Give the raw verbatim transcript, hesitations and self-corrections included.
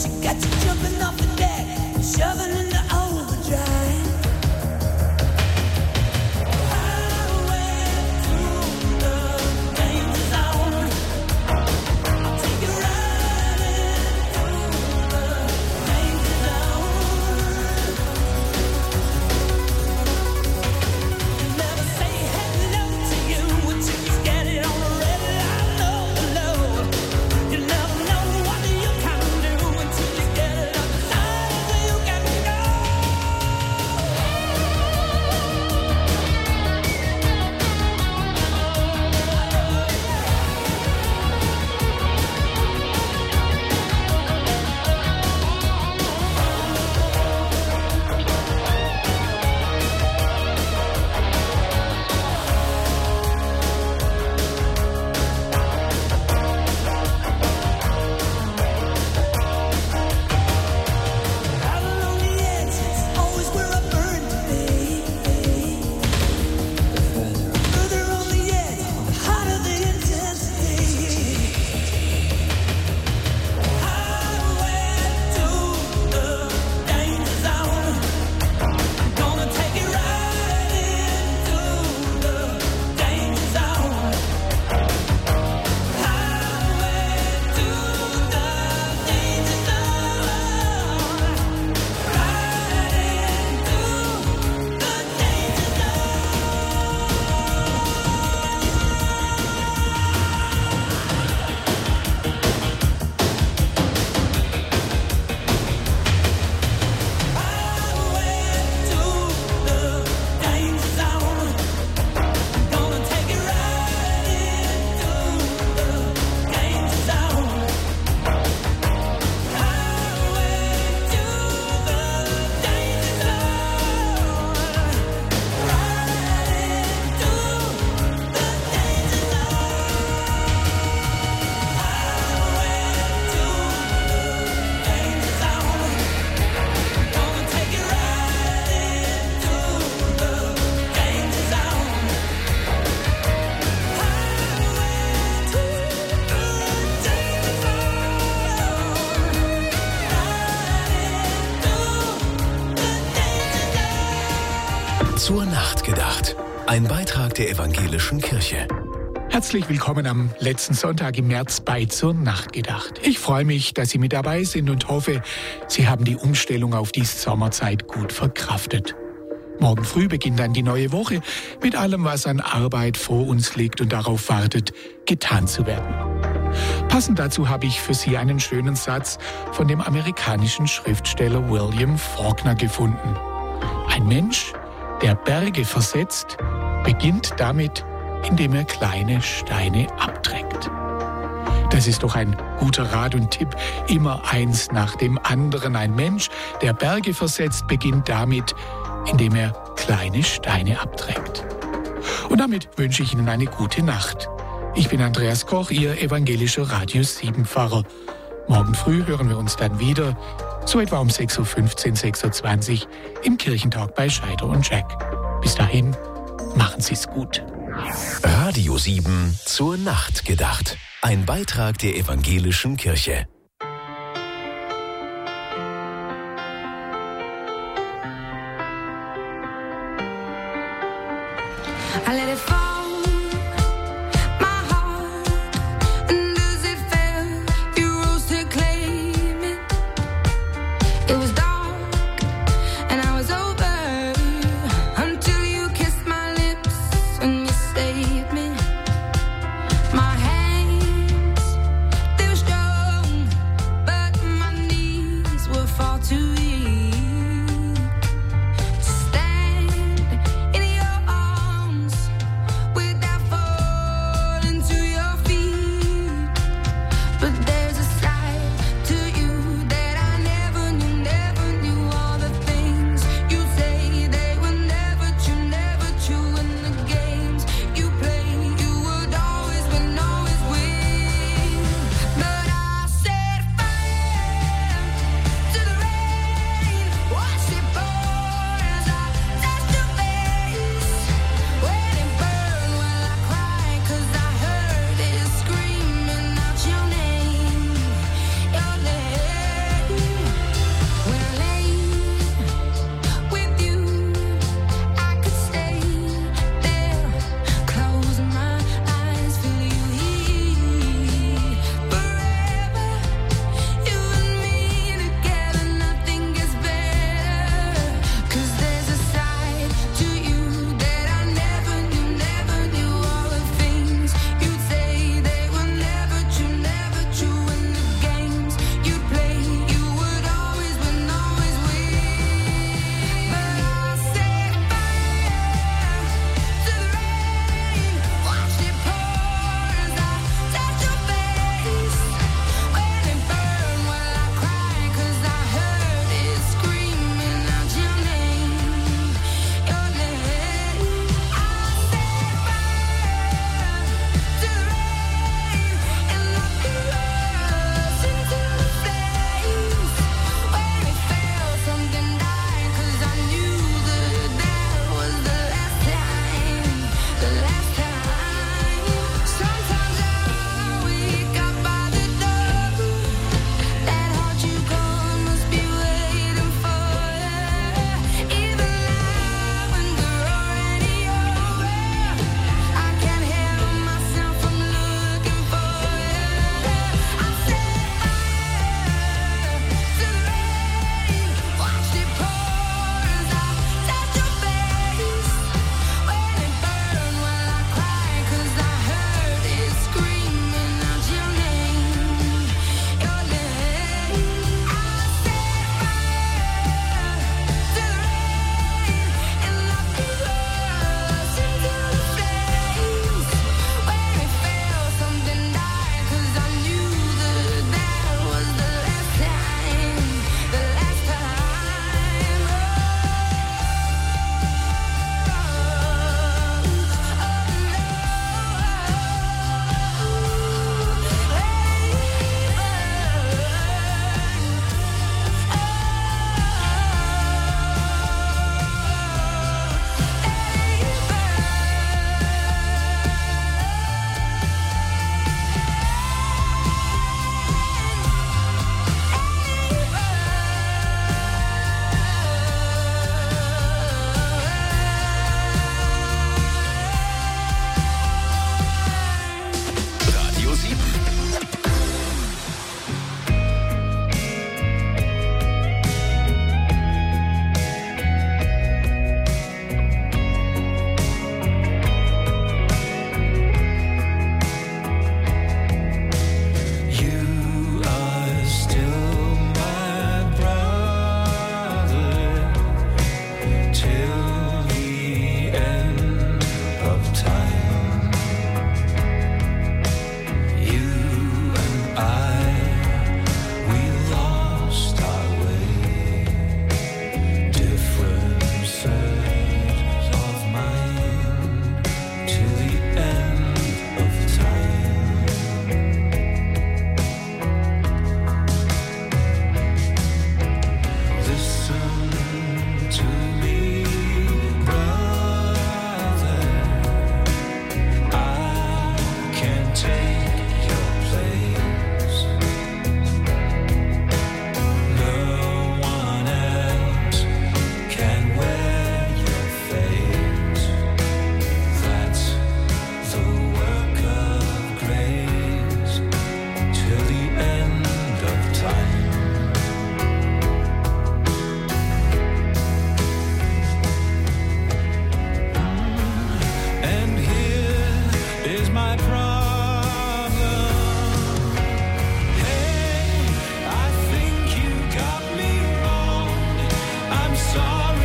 Zur Nacht gedacht. Ein Beitrag der Evangelischen Kirche. Herzlich willkommen am letzten Sonntag im März bei Zur Nacht gedacht. Ich freue mich, dass Sie mit dabei sind und hoffe, Sie haben die Umstellung auf die Sommerzeit gut verkraftet. Morgen früh beginnt dann die neue Woche mit allem, was an Arbeit vor uns liegt und darauf wartet, getan zu werden. Passend dazu habe ich für Sie einen schönen Satz von dem amerikanischen Schriftsteller William Faulkner gefunden. Ein Mensch, der Berge versetzt, beginnt damit, indem er kleine Steine abträgt. Das ist doch ein guter Rat und Tipp, immer eins nach dem anderen. Ein Mensch, der Berge versetzt, beginnt damit, indem er kleine Steine abträgt. Und damit wünsche ich Ihnen eine gute Nacht. Ich bin Andreas Koch, Ihr evangelischer Radio sieben Pfarrer. Morgen früh hören wir uns dann wieder, so etwa um sechs Uhr fünfzehn, sechs Uhr zwanzig im Kirchentag bei Scheider und Jack. Bis dahin, machen Sie es gut. Radio sieben zur Nacht gedacht. Ein Beitrag der Evangelischen Kirche.